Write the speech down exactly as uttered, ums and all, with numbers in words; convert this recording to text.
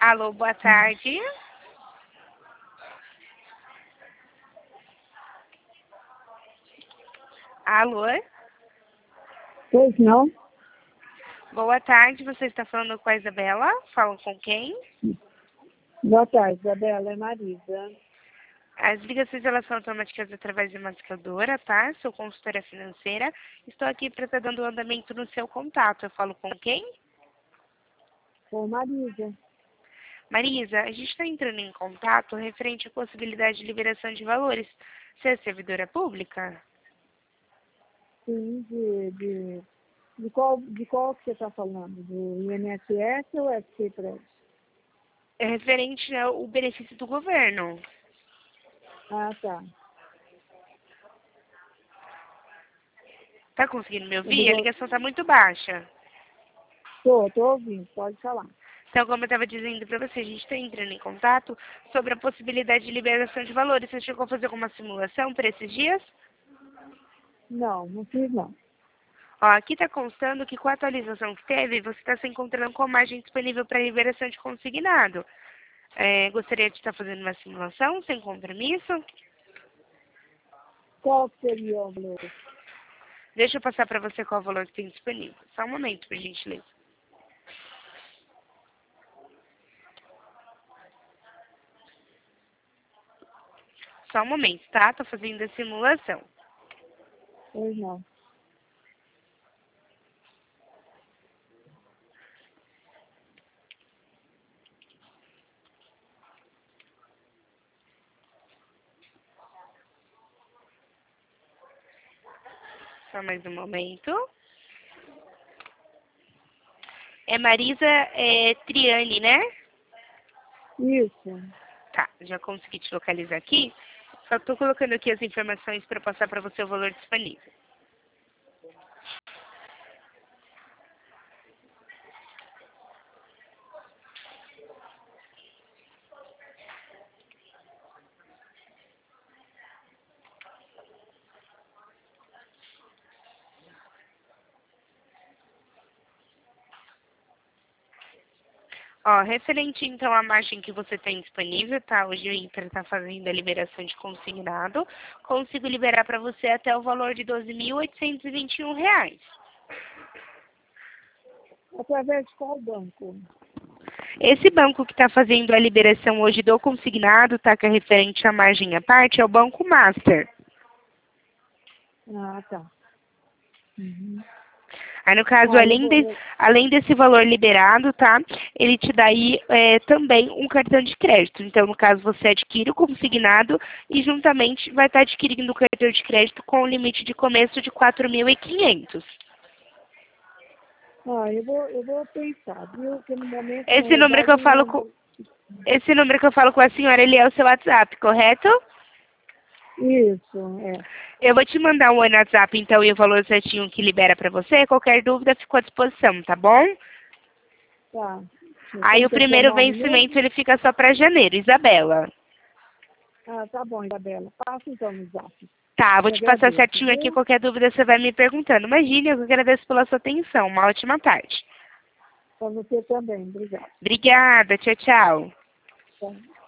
Alô, boa tarde. Alô? Pois não? Boa tarde, você está falando com a Isabela? Fala com quem? Boa tarde, Isabela, é Marisa. As ligações elas são automáticas através de uma discadora, tá? Sou consultora financeira. Estou aqui para estar dando andamento no seu contato. Eu falo com quem? Com Marisa. Marisa, a gente está entrando em contato referente à possibilidade de liberação de valores. Você é servidora pública? Sim, de, de, de, qual, de qual que você está falando? Do I N S S ou S C Prédio? É referente ao benefício do governo. Ah, tá. Tá conseguindo me Eu ouvir? A digo, ligação está muito baixa. tô, tô ouvindo, pode falar. Então, como eu estava dizendo para você, a gente está entrando em contato sobre a possibilidade de liberação de valores. Você chegou a fazer alguma simulação para esses dias? Não, não fiz não. Ó, aqui está constando que com a atualização que teve, você está se encontrando com a margem disponível para liberação de consignado. É, gostaria de estar fazendo uma simulação sem compromisso? Qual que seria o valor? Deixa eu passar para você qual o valor que tem disponível. Só um momento, por gentileza. Só um momento, tá? Estou fazendo a simulação. Pois não. Só mais um momento. É Marisa é, Triani, né? Isso. Tá, já consegui te localizar aqui. Só estou colocando aqui as informações para passar para você o valor disponível. Ó, referente então à margem que você tem disponível, tá? Hoje o Inter está fazendo a liberação de consignado. Consigo liberar para você até o valor de doze mil oitocentos e vinte e um reais. Através de qual banco? Esse banco que está fazendo a liberação hoje do consignado, tá? Que é referente à margem à parte, é o Banco Master. Ah, tá. Uhum. Aí, no caso, Ah, eu além, vou, de, eu, além desse valor liberado, tá? Ele te dá aí é, também um cartão de crédito. Então, no caso, você adquire o consignado e juntamente vai estar adquirindo o cartão de crédito com o limite de começo de quatro mil e quinhentos. ah, eu vou, eu vou pensar, viu? Porque no momento, na Esse número que realidade, eu eu não, falo com esse número que eu falo com a senhora, ele é o seu WhatsApp, correto? isso, é. Eu vou te mandar um oi no WhatsApp, então, e o valor certinho que libera para você. Qualquer dúvida, ficou à disposição, tá bom? Tá. Aí Como o que é seu primeiro nome vencimento, mesmo? ele fica só para janeiro, Isabela. Ah, tá bom, Isabela. Passa então no zap. Tá, vou Te te passar agradeço, certinho aqui. viu? Qualquer dúvida você vai me perguntando. Imagina, eu agradeço pela sua atenção. Uma ótima tarde. Para você também. Obrigada. Obrigada. Tchau, tchau. Tá.